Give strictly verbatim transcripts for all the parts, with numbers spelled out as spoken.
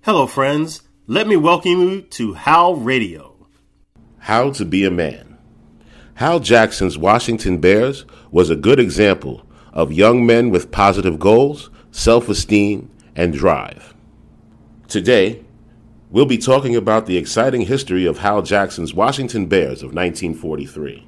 Hello, friends. Let me welcome you to How Radio. How to be a man. Hal Jackson's Washington Bears was a good example of young men with positive goals, self-esteem, and drive. Today, we'll be talking about the exciting history of Hal Jackson's Washington Bears of nineteen forty-three.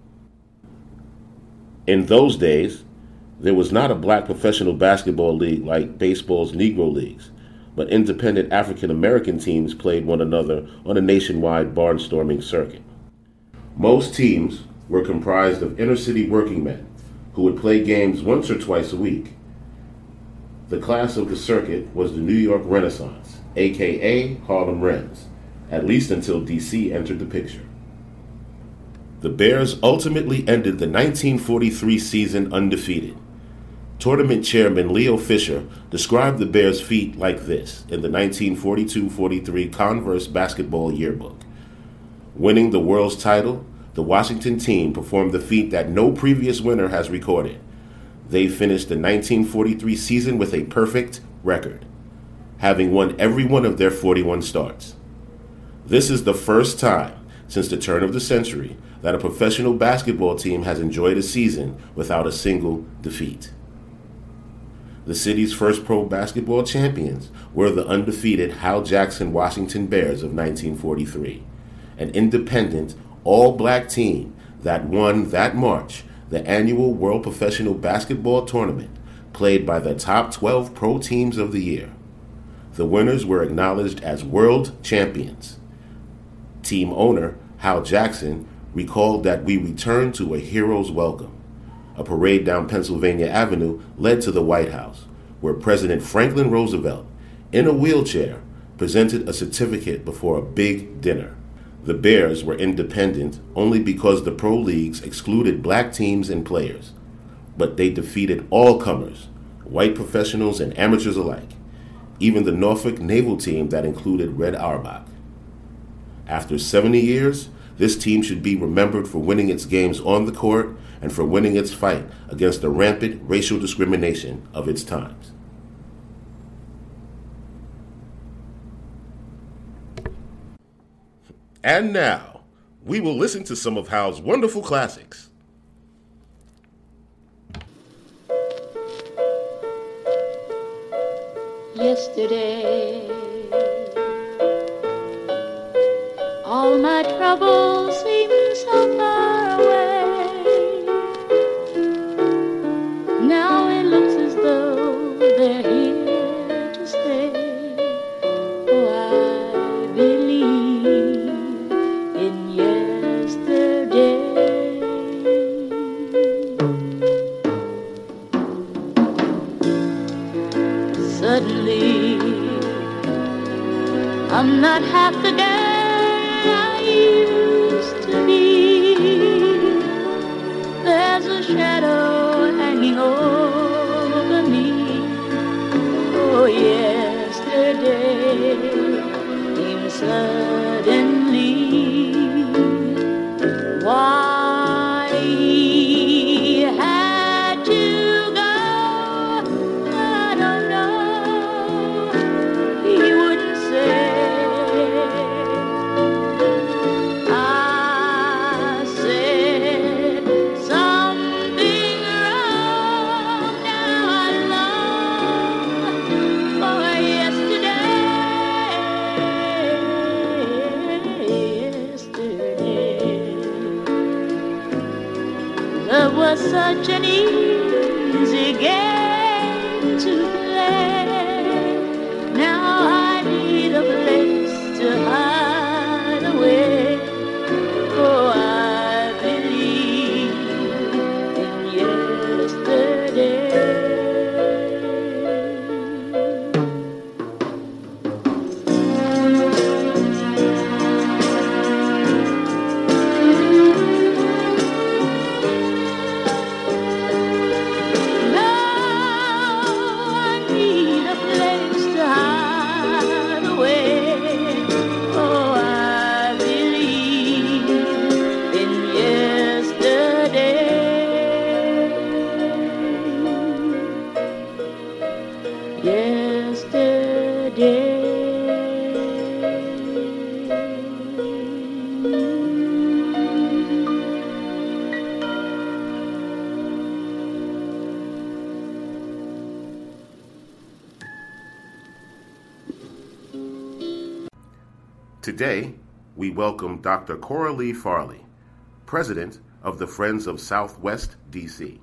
In those days, there was not a black professional basketball league like baseball's Negro Leagues, but independent African-American teams played one another on a nationwide barnstorming circuit. Most teams were comprised of inner-city working men who would play games once or twice a week. The class of the circuit was the New York Renaissance, aka Harlem Wrens, at least until D C entered the picture. The Bears ultimately ended the nineteen forty-three season undefeated. Tournament chairman Leo Fisher described the Bears' feat like this in the nineteen forty-two forty-three Converse basketball yearbook. Winning the world's title, the Washington team performed the feat that no previous winner has recorded. They finished the nineteen forty-three season with a perfect record, having won every one of their forty-one starts. This is the first time since the turn of the century that a professional basketball team has enjoyed a season without a single defeat. The city's first pro basketball champions were the undefeated Hal Jackson Washington Bears of nineteen forty-three, an independent, all-black team that won that March the annual World Professional Basketball Tournament played by the top twelve pro teams of the year. The winners were acknowledged as world champions. Team owner Hal Jackson recalled that we returned to a hero's welcome. A parade down Pennsylvania Avenue led to the White House, where President Franklin Roosevelt, in a wheelchair, presented a certificate before a big dinner. The Bears were independent only because the pro leagues excluded black teams and players, but they defeated all comers, white professionals and amateurs alike, even the Norfolk naval team that included Red Auerbach. After seventy years, this team should be remembered for winning its games on the court and for winning its fight against the rampant racial discrimination of its times. And now, we will listen to some of Hal's wonderful classics. Yesterday, all my troubles seem so far away. Now it looks as though they're here to stay. Oh, I believe in yesterday. Suddenly, I'm not half the girl I used to be. There's a shadow hanging over me. Oh, yesterday came suddenly. Why he had to go, I don't know. He wouldn't say. I said something wrong. Now I long for yesterday. Yesterday, love was such an easy game to play. Now I need a place to hide away. Oh, I believe in yesterday. Yesterday. Today, we welcome Doctor Coralie Farley, President of the Friends of Southwest D C.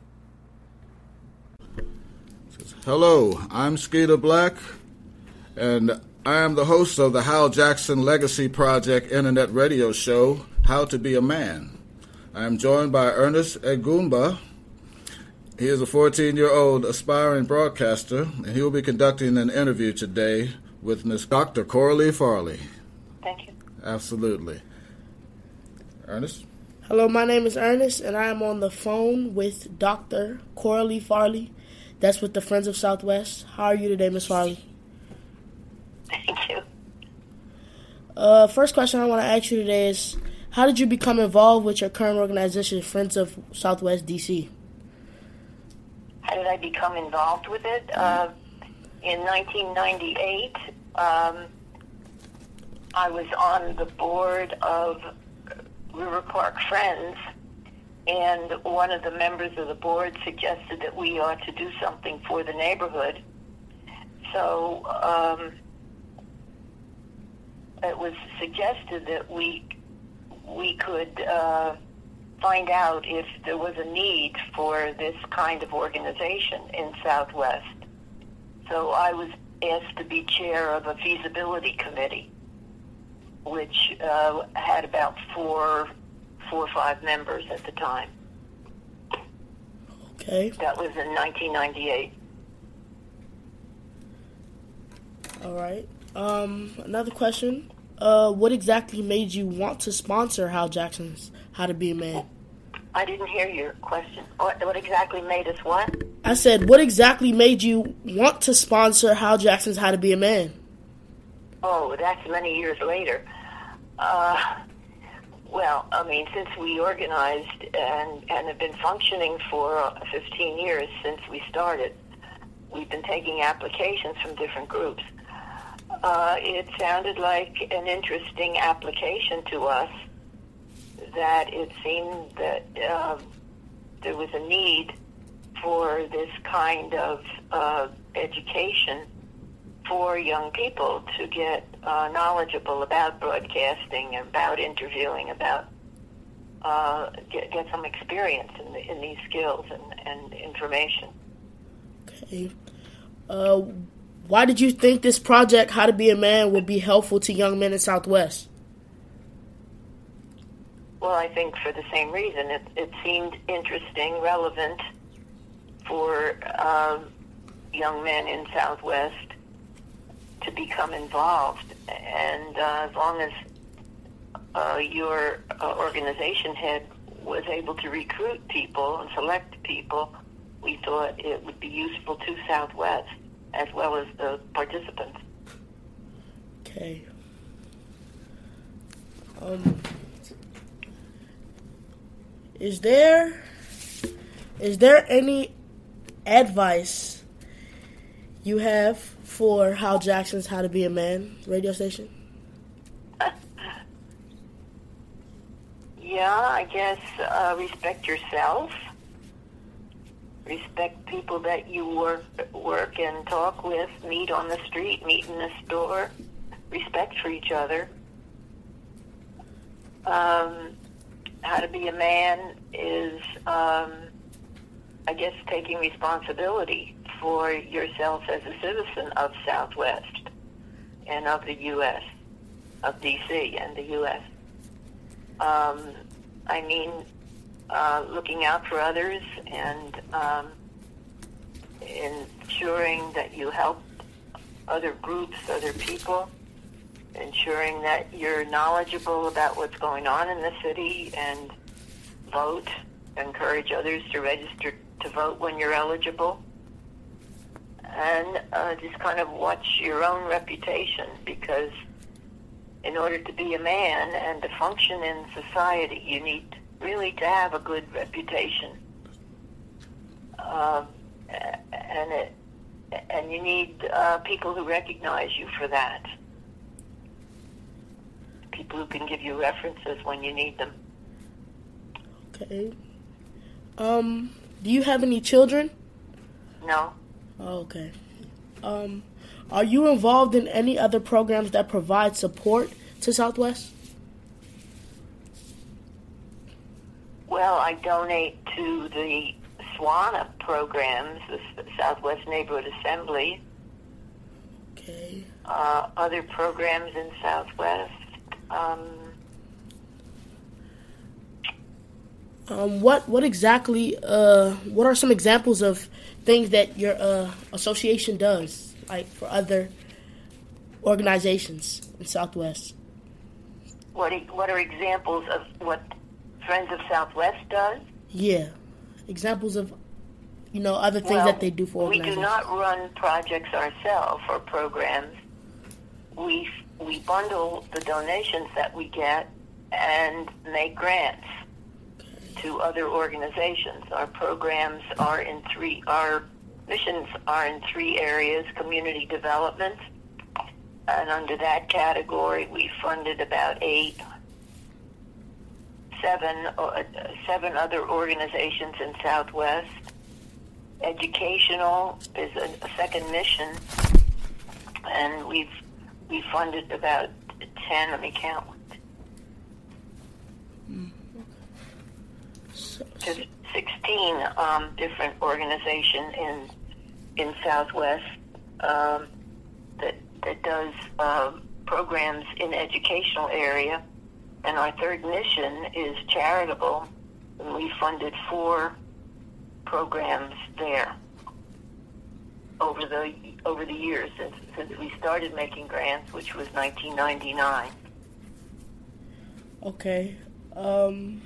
Hello, I'm Skeeter Black, and I am the host of the Hal Jackson Legacy Project internet radio show, How to Be a Man. I am joined by Ernest Egumba. He is a fourteen-year-old aspiring broadcaster, and he will be conducting an interview today with Miss Doctor Coralie Farley. Thank you. Absolutely. Ernest? Hello, my name is Ernest, and I am on the phone with Doctor Coralie Farley. That's with the Friends of Southwest. How are you today, Miss Farley? Thank you. Uh, first question I want to ask you today is, how did you become involved with your current organization, Friends of Southwest D C? How did I become involved with it? Uh, in nineteen ninety-eight, um, I was on the board of River Park Friends, and one of the members of the board suggested that we ought to do something for the neighborhood. So um, it was suggested that we we could uh, find out if there was a need for this kind of organization in Southwest. So I was asked to be chair of a feasibility committee, which uh, had about four, four or five members at the time. Okay. That was in nineteen ninety-eight. All right. Um, another question. Uh, what exactly made you want to sponsor Hal Jackson's How to Be a Man? I didn't hear your question. What, what exactly made us what? I said, what exactly made you want to sponsor Hal Jackson's How to Be a Man? Oh, that's many years later. Uh, well, I mean, since we organized and, and have been functioning for fifteen years since we started, we've been taking applications from different groups. Uh, it sounded like an interesting application to us, that it seemed that uh, there was a need for this kind of uh, education for young people to get uh, knowledgeable about broadcasting, about interviewing, about uh, get, get some experience in, the, in these skills and, and information. Okay. Uh, why did you think this project, How to Be a Man, would be helpful to young men in Southwest? Well, I think for the same reason. It, it seemed interesting, relevant for uh, young men in Southwest to become involved. And uh, as long as uh, your uh, organization head was able to recruit people and select people, we thought it would be useful to Southwest as well as the participants. Okay. Um, is there is there any advice you have for Hal Jackson's How to Be a Man radio station? Yeah, I guess uh, respect yourself. Respect people that you work work and talk with, meet on the street, meet in the store. Respect for each other. Um, how to be a man is, um, I guess, taking responsibility for yourself as a citizen of Southwest and of the U S, of D C and the U S. Um, I mean, uh, looking out for others and um, ensuring that you help other groups, other people, ensuring that you're knowledgeable about what's going on in the city and vote, encourage others to register to vote when you're eligible, and uh, just kind of watch your own reputation, because in order to be a man and to function in society, you need really to have a good reputation. Um, and it, and you need uh, people who recognize you for that. People who can give you references when you need them. Okay. Um, do you have any children? No. Oh, okay. Um, are you involved in any other programs that provide support to Southwest? Well, I donate to the SWANA programs, the Southwest Neighborhood Assembly. Okay. Uh, other programs in Southwest. Um, Um, what what exactly? Uh, what are some examples of things that your uh, association does, like for other organizations in Southwest? what are, what are examples of what Friends of Southwest does? Yeah, examples of you know other things Well, that they do for we organizations. do not run projects ourselves or programs. We we bundle the donations that we get and make grants to other organizations. Our programs are in three, our missions are in three areas: community development, and under that category we funded about eight, seven, uh, seven other organizations in Southwest. Educational is a, a second mission, and we've we funded about ten. Let me count. Just sixteen um, different organizations in in Southwest um, that that does um, programs in the educational area, and our third mission is charitable, and we funded four programs there over the over the years since since we started making grants, which was nineteen ninety-nine. Okay. Um,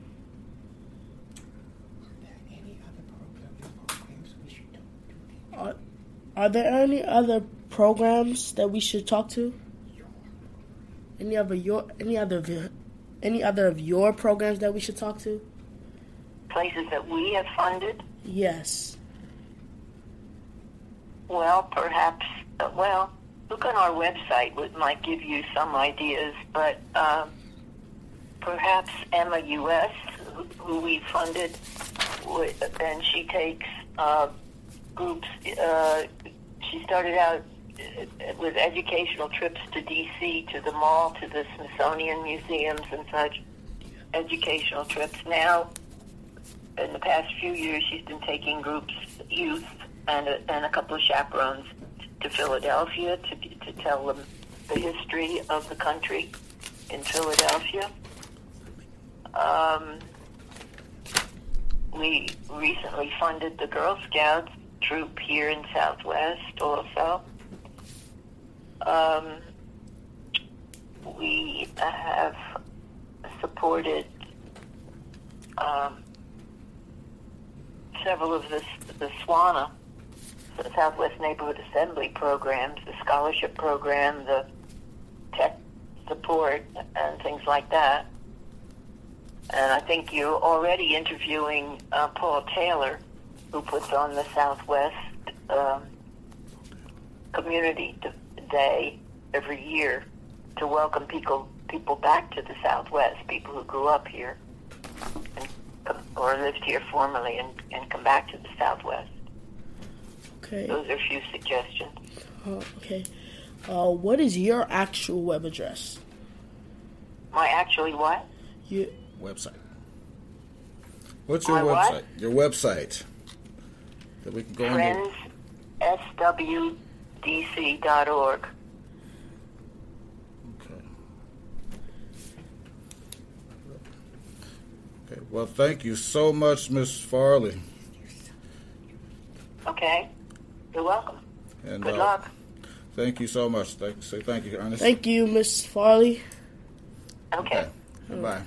are, are there any other programs that we should talk to? Any other your any other of your, any other of your programs that we should talk to? Places that we have funded. Yes. Well, perhaps, uh, well, look on our website. It might give you some ideas, but uh, perhaps Emma U S, who, who we funded, would, and she takes uh, groups. Uh, she started out with educational trips to D C, to the mall, to the Smithsonian museums and such, educational trips. Now, in the past few years, she's been taking groups, youth, and a, and a couple of chaperones to Philadelphia to to tell them the history of the country in Philadelphia. Um, we recently funded the Girl Scouts troop here in Southwest also. Um, we have supported um, several of the, the SWANA, the Southwest Neighborhood Assembly programs, the scholarship program, the tech support, and things like that. And I think you're already interviewing uh, Paul Taylor, who puts on the Southwest um, Community Day every year to welcome people people back to the Southwest, people who grew up here and, or lived here formerly and, and come back to the Southwest. Okay. Those are a few suggestions. Uh, okay. Uh, what is your actual web address? My actually what? You, Website. What's your My website? what? Your website. That we can go on. Friends S W D C dot org. Okay. Okay. Well, thank you so much, Miss Farley. Okay. You're welcome. And Good uh, luck. thank you so much. Thank, say thank you, Ernest. thank you, Miss Farley. Okay. Okay. Goodbye.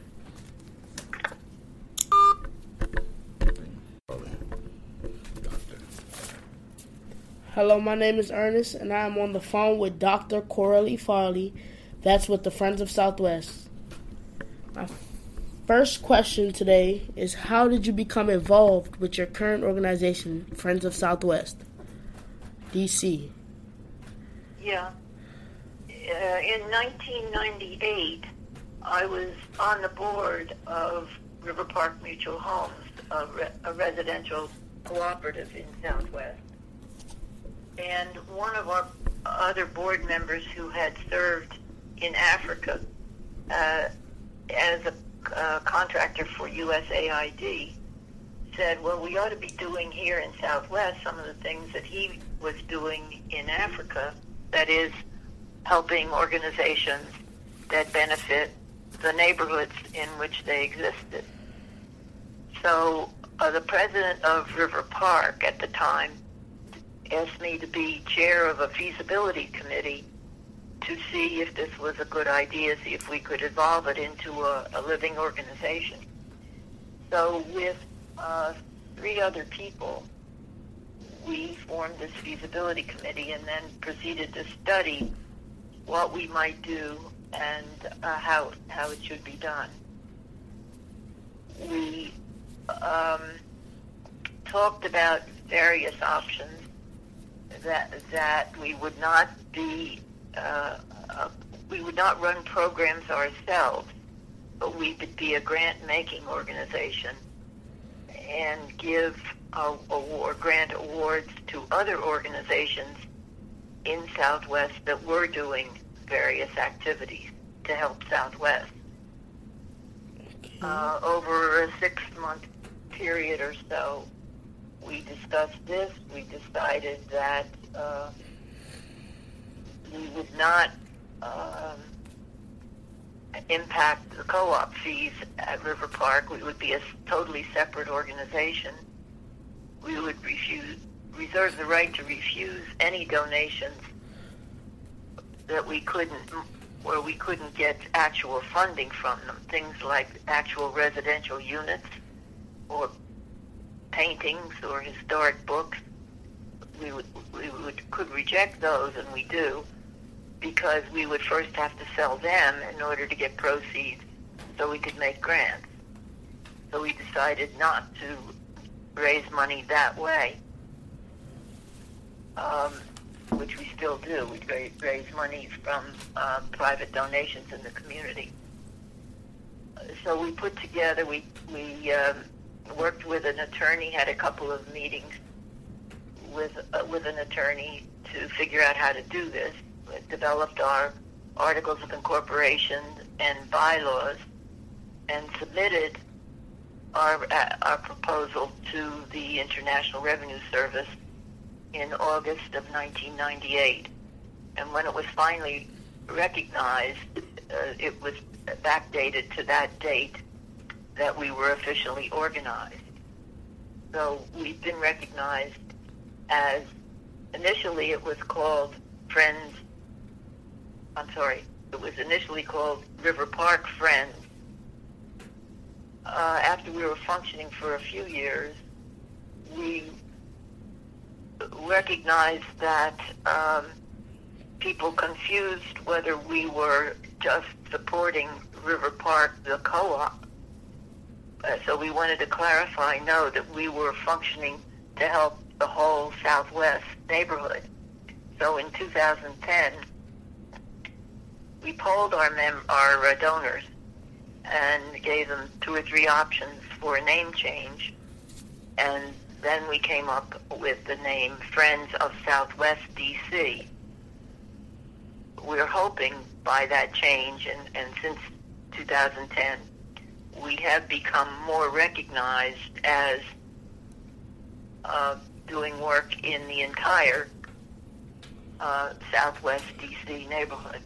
Doctor. Hello, my name is Ernest, and I am on the phone with Doctor Coralie Farley. That's with the Friends of Southwest. My first question today is, how did you become involved with your current organization, Friends of Southwest, D C? Yeah. Uh, in nineteen ninety-eight, I was on the board of River Park Mutual Homes, a, re- a residential cooperative in Southwest. And one of our other board members who had served in Africa uh, as a uh, contractor for U S A I D said, well, we ought to be doing here in Southwest some of the things that he was doing in Africa, that is, helping organizations that benefit the neighborhoods in which they existed. So uh, the president of River Park at the time asked me to be chair of a feasibility committee to see if this was a good idea, see if we could evolve it into a, a living organization. So with uh, three other people, we formed this feasibility committee and then proceeded to study what we might do and uh, how how it should be done. We um, talked about various options, that that we would not be uh, uh, we would not run programs ourselves, but we could be a grant-making organization and give uh, award, grant awards to other organizations in Southwest that were doing various activities to help Southwest. Okay. Uh, over a six-month period or so, we discussed this. We decided that uh, we would not um, impact the co-op fees at River Park. We would be a totally separate organization. We would refuse, reserve the right to refuse any donations that we couldn't, where we couldn't get actual funding from them. Things like actual residential units or paintings or historic books. We would we would could reject those, and we do, because we would first have to sell them in order to get proceeds so we could make grants. So we decided not to raise money that way, um, which we still do. We raise, raise money from uh, private donations in the community. So we put together, we, we um, worked with an attorney, had a couple of meetings with, uh, with an attorney to figure out how to do this. We developed our articles of incorporation and bylaws and submitted our, uh, our proposal to the International Revenue Service in August of nineteen ninety-eight. And when it was finally recognized, uh, it was backdated to that date that we were officially organized. So we've been recognized as, initially it was called Friends, I'm sorry, it was initially called River Park Friends. Uh, after we were functioning for a few years, we recognized that um, people confused whether we were just supporting River Park, the co-op. Uh, so we wanted to clarify, no, that we were functioning to help the whole Southwest neighborhood. So in two thousand ten, we polled our mem- our uh, donors and gave them two or three options for a name change, and then we came up with the name Friends of Southwest D C. We're hoping by that change, and, and since two thousand ten, we have become more recognized as uh, doing work in the entire uh, Southwest D C neighborhood.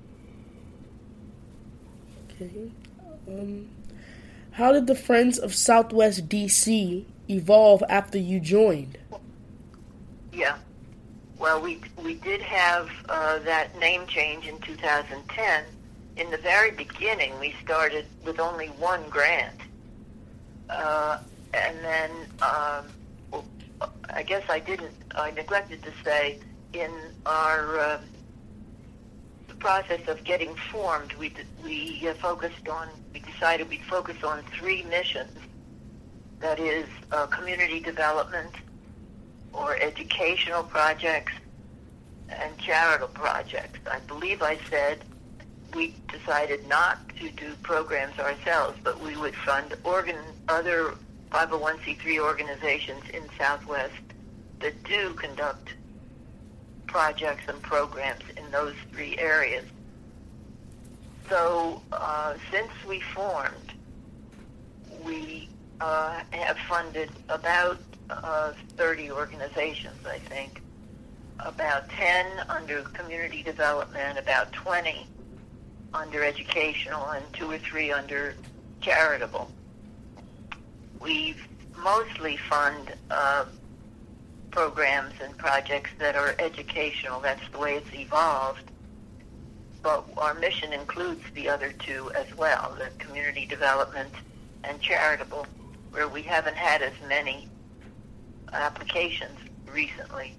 Okay. Um, how did the Friends of Southwest D C evolve after you joined? Yeah. Well, we we did have uh, that name change in two thousand ten. In the very beginning, we started with only one grant. Uh, and then, um, well, I guess I didn't, I neglected to say, in our uh, the process of getting formed, we we uh, focused on, we decided we'd focus on three missions. That is, uh, community development, or educational projects, and charitable projects. I believe I said we decided not to do programs ourselves, but we would fund organ, other five oh one c three organizations in Southwest that do conduct projects and programs in those three areas. so uh, since we formed, we uh, have funded about uh, thirty organizations, I think. About ten under community development, about twenty under educational, and two or three under charitable. We mostly fund uh, programs and projects that are educational. That's the way it's evolved. But our mission includes the other two as well, the community development and charitable, where we haven't had as many applications recently.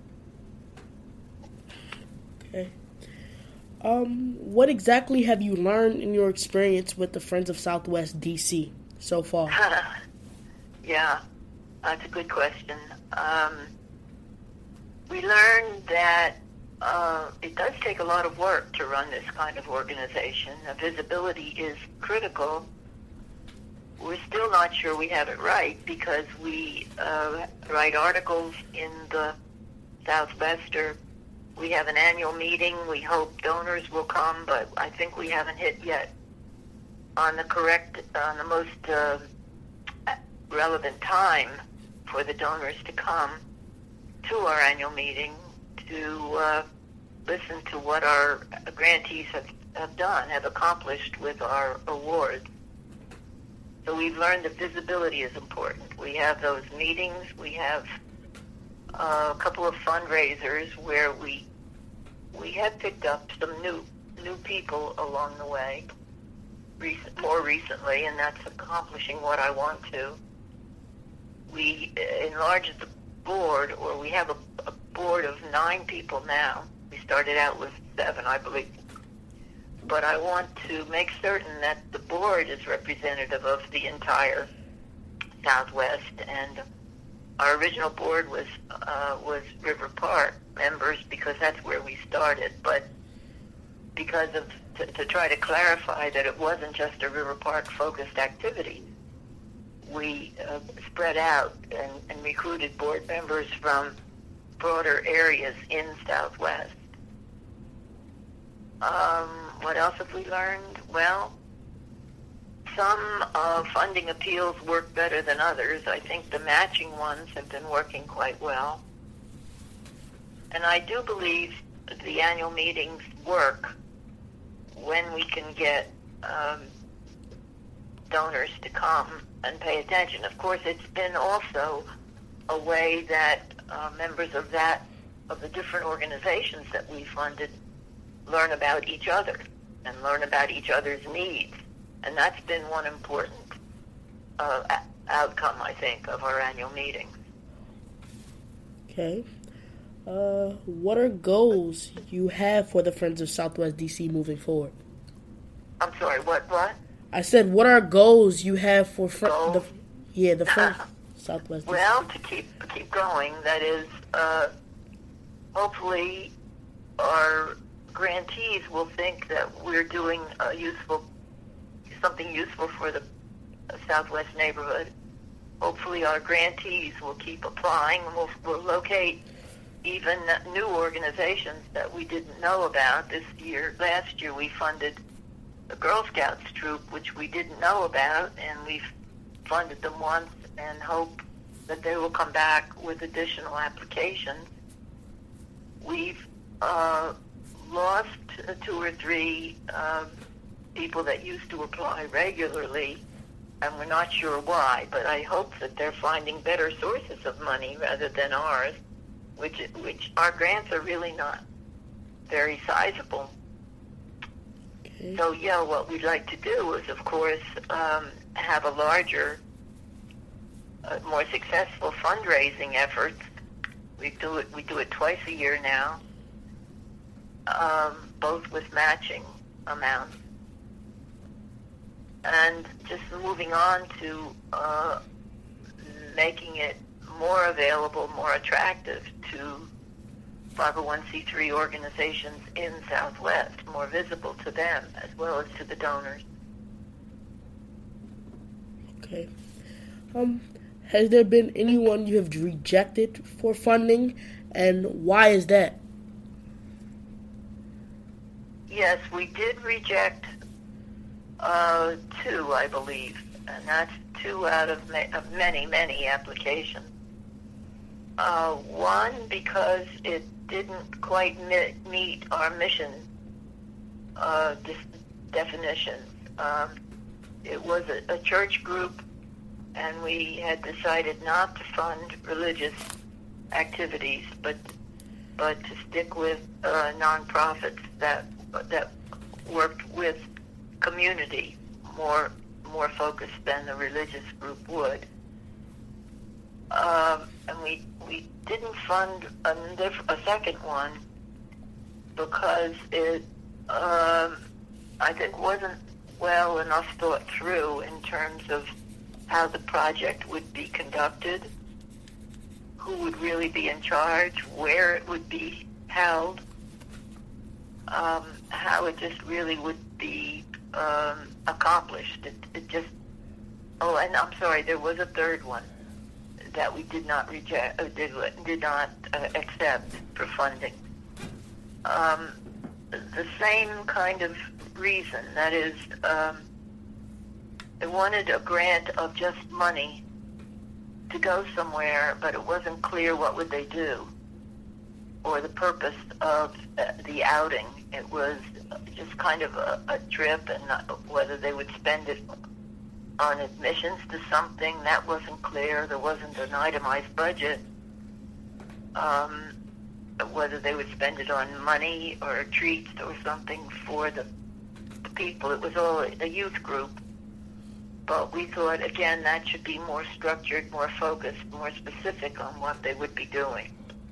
Okay. Um, what exactly have you learned in your experience with the Friends of Southwest D C so far? Yeah, that's a good question. Um, we learned that uh, it does take a lot of work to run this kind of organization. Uh, visibility is critical. We're still not sure we have it right because we uh, write articles in the Southwester. We have an annual meeting. We hope donors will come, but I think we haven't hit yet on the correct, on the most uh, relevant time for the donors to come to our annual meeting to uh, listen to what our grantees have, have done, have accomplished with our awards. So we've learned that visibility is important. We have those meetings. We have uh, a couple of fundraisers where we we have picked up some new new people along the way, recent, more recently, and that's accomplishing what I want to. We enlarged the board, or we have a, a board of nine people now. We started out with seven, I believe. But I want to make certain that the board is representative of the entire Southwest, and our original board was uh, was River Park members because that's where we started. But because of to, to try to clarify that it wasn't just a River Park focused activity, we uh, spread out and, and recruited board members from broader areas in Southwest. Um, what else have we learned? Well, some uh, funding appeals work better than others. I think the matching ones have been working quite well. And I do believe the annual meetings work when we can get um, donors to come and pay attention. Of course, it's been also a way that uh, members of that, of the different organizations that we funded, learn about each other and learn about each other's needs. And that's been one important uh, a- outcome, I think, of our annual meeting. Okay. Uh, what are goals you have for the Friends of Southwest D C moving forward? I'm sorry, what, what? I said, what are goals you have for fr- Goals? the yeah the Friends of Southwest D C? Well, to keep keep going, that is, uh, hopefully our grantees will think that we're doing a useful, something useful for the Southwest neighborhood. Hopefully our grantees will keep applying, and we'll, we'll locate even new organizations that we didn't know about. This year, last year, we funded the Girl Scouts troop, which we didn't know about, and we've funded them once and hope that they will come back with additional applications. We've uh, lost two or three uh, people that used to apply regularly, and we're not sure why, but I hope that they're finding better sources of money rather than ours, which which our grants are really not very sizable. Okay. So, yeah, what we'd like to do is, of course, um, have a larger, uh, more successful fundraising efforts. We do it. We do it twice a year now, um, both with matching amounts, and just moving on to uh, making it more available, more attractive to five oh one c three organizations in Southwest, more visible to them as well as to the donors. Okay. Um, has there been anyone you have rejected for funding, and why is that? Yes, we did reject Uh, two, I believe, and that's two out of, ma- of many, many applications. Uh, one, because it didn't quite mi- meet our mission uh, dis- definitions. Um, it was a, a church group, and we had decided not to fund religious activities, but but to stick with uh, nonprofits that that worked with community more more focused than the religious group would. Um, and we we didn't fund a, diff- a second one because it um, I think wasn't well enough thought through in terms of how the project would be conducted, who would really be in charge, where it would be held, um, how it just really would be um, accomplished. It, it just, oh, and I'm sorry, there was a third one that we did not reject, uh, did, did not uh, accept for funding. Um, the same kind of reason, that is, um, they wanted a grant of just money to go somewhere, but it wasn't clear what would they do or the purpose of uh, the outing. It was just kind of a, a trip, and not, whether they would spend it on admissions to something, that wasn't clear. There wasn't an itemized budget. Um, whether they would spend it on money or treats or something for the, the people. It was all a youth group. But we thought, again, that should be more structured, more focused, more specific on what they would be doing.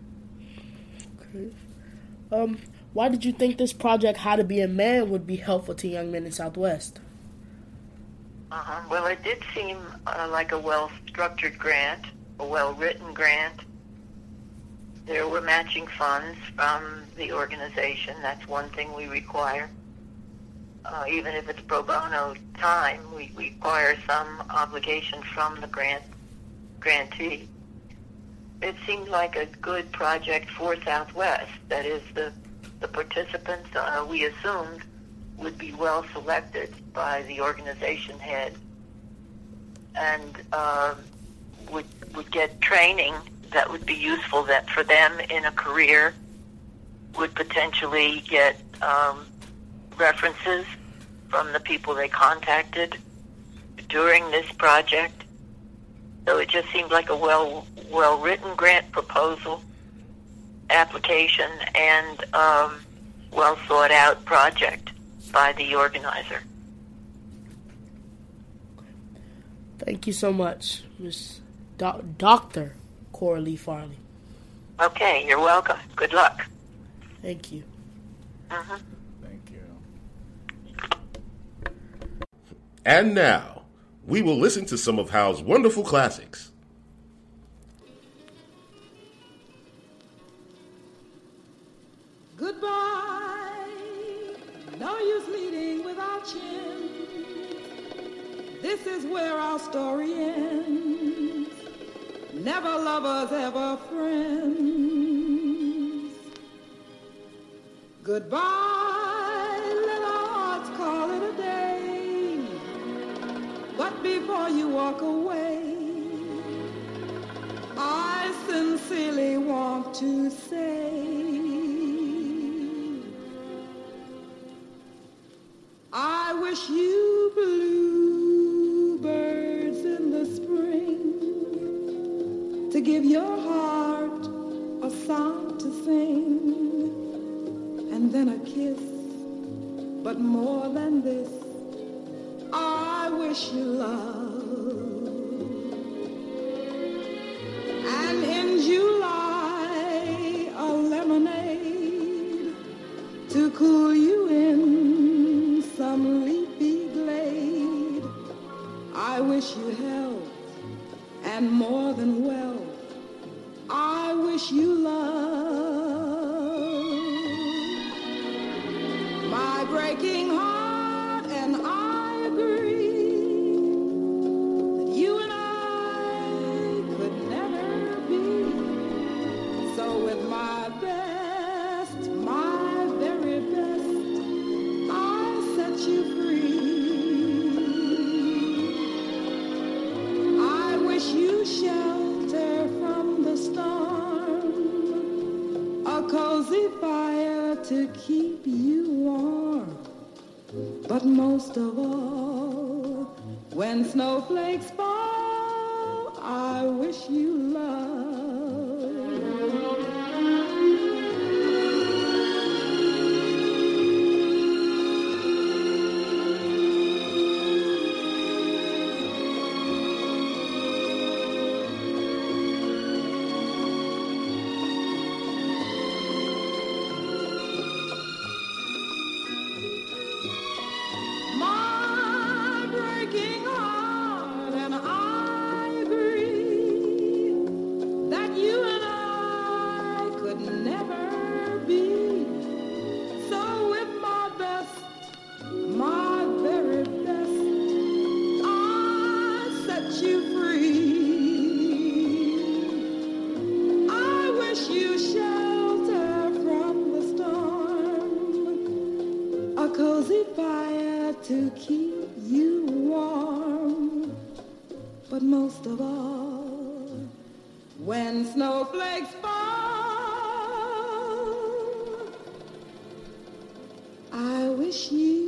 Okay. Um, why did you think this project, How to Be a Man, would be helpful to young men in Southwest? Uh-huh. Well, it did seem uh, like a well-structured grant, a well-written grant. There were matching funds from the organization. That's one thing we require. Uh, even if it's pro bono time, we require some obligation from the grant grantee. It seemed like a good project for Southwest. That is, the the participants, uh, we assumed, would be well selected by the organization head and uh, would would get training that would be useful that for them in a career, would potentially get um, references from the people they contacted during this project. So it just seemed like a well well written grant proposal, application, and um, well thought out project by the organizer. Thank you so much, Miss Do- Doctor Coralie Farley. Okay, you're welcome. Good luck. Thank you. Uh-huh. Thank you. And now, we will listen to some of Hal's wonderful classics. Goodbye, no use leading without chins. This is where our story ends. Never lovers, ever friends. Goodbye, let our hearts call it a day. But before you walk away, I sincerely want to say, I wish you bluebirds in the spring to give your heart a song to sing, and then a kiss. But more than this, I wish you love. And in July, a lemonade to cool you in some leafy glade. I wish you health and more than wealth. I wish you love. My breaking heart and I agree that you and I could never be. So with my best, my very best, I set you free. cozy fire to keep you warm. But most of all, when snowflakes fall, I wish you love. My breaking heart, and I agree that you and I could never be. So with my best, my very best, I set you free. I wish you shelter from the storm, a cozy fire to keep you warm. But most of all, when snowflakes fall, I wish you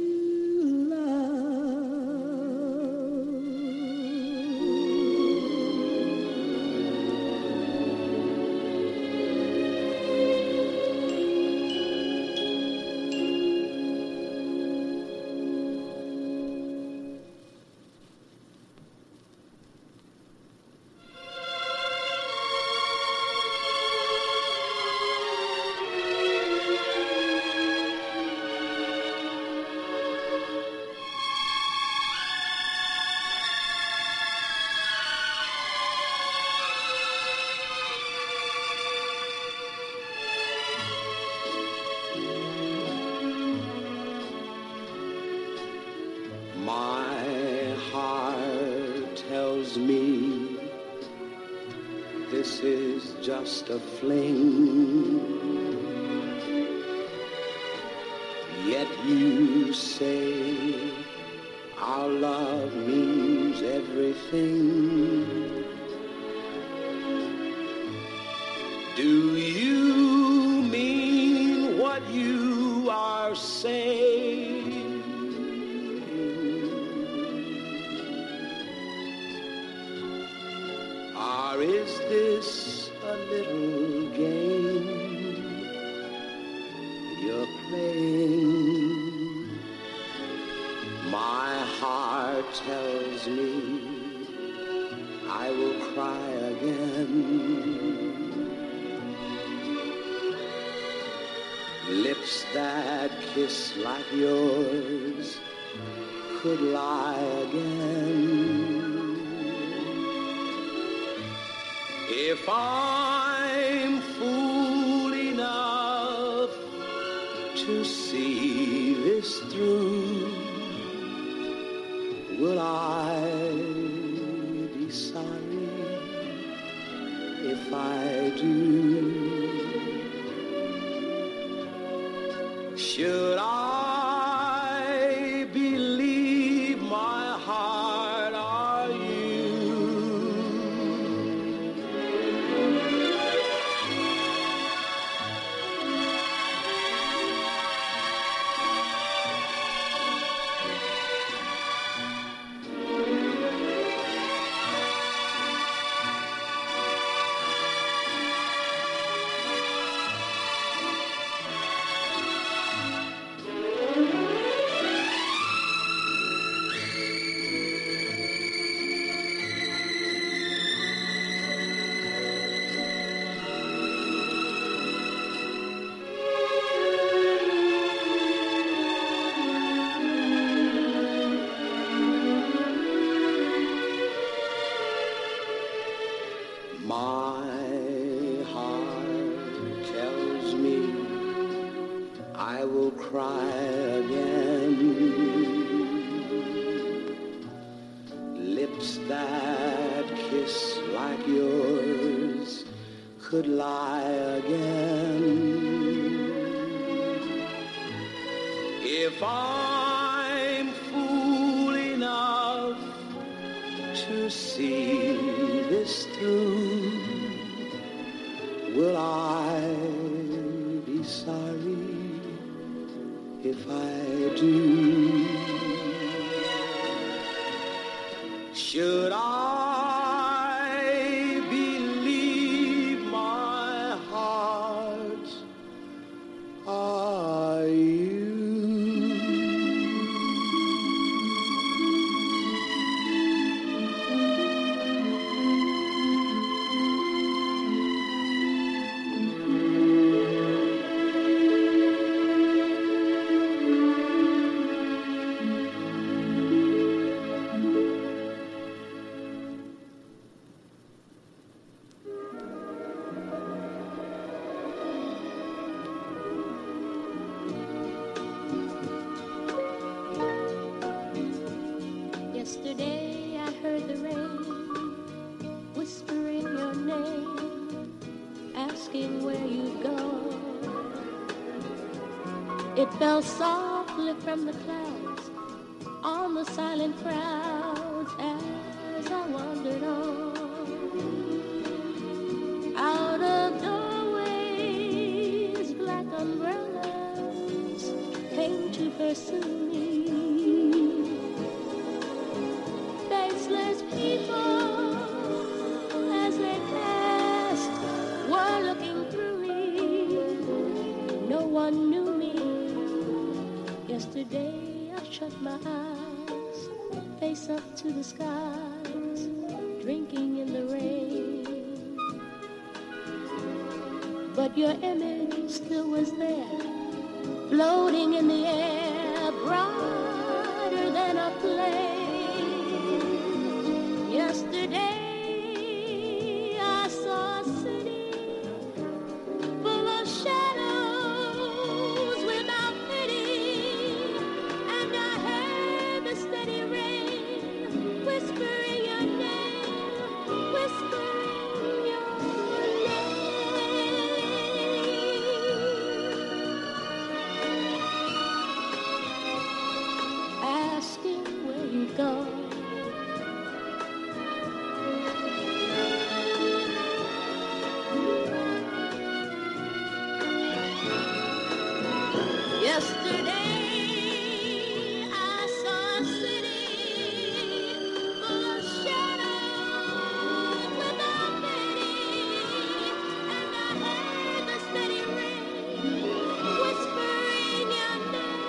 My heart tells me this is just a fling. Yet you say our love means everything. Do you mean what you are saying? Or is this a little game you're playing? My heart tells me I will cry again. Lips that kiss like yours could lie again. If I'm fool enough to see this through, will I be sorry if I do? Should I believe my heart or you? My heart tells me I will cry again. Lips that kiss like yours could lie again. If I'm fool enough to see this through, will I be sorry if I do. Should I believe my heart are you? Yesterday I heard the rain whispering your name, asking where you'd go. It fell softly from the clouds on the silent crowds as I wandered on. Out of doorways, black umbrellas came to pursue me. Faceless people, as they passed, were looking through me. No one knew me. Yesterday I shut my eyes, face up to the skies, drinking in the rain. But your image still was there, floating in the air, brighter than a flame. Yesterday I saw a city full of shadows without pity, and I heard the steady rain whispering your name, whispering your name, asking where you go. Yesterday I saw a city full of shadows without pity, and I heard the steady rain whispering your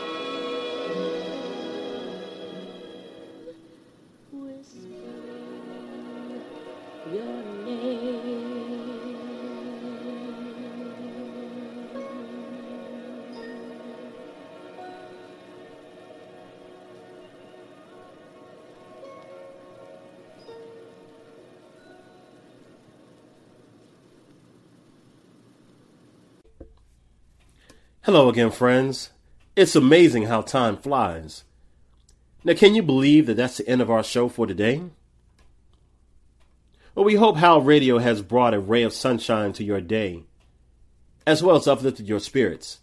name, whispering your name. Hello again, friends. It's amazing how time flies. Now, can you believe that that's the end of our show for today? Well, we hope How Radio has brought a ray of sunshine to your day, as well as uplifted your spirits.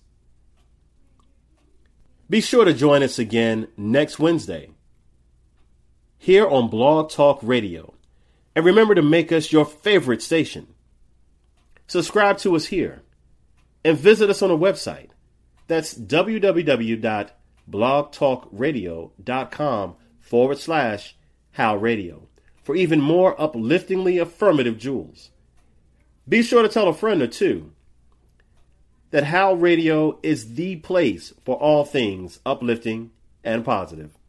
Be sure to join us again next Wednesday, here on Blog Talk Radio. And remember to make us your favorite station. Subscribe to us here and visit us on the website. That's www.blogtalkradio.com forward slash How Radio for even more upliftingly affirmative jewels. Be sure to tell a friend or two that How Radio is the place for all things uplifting and positive.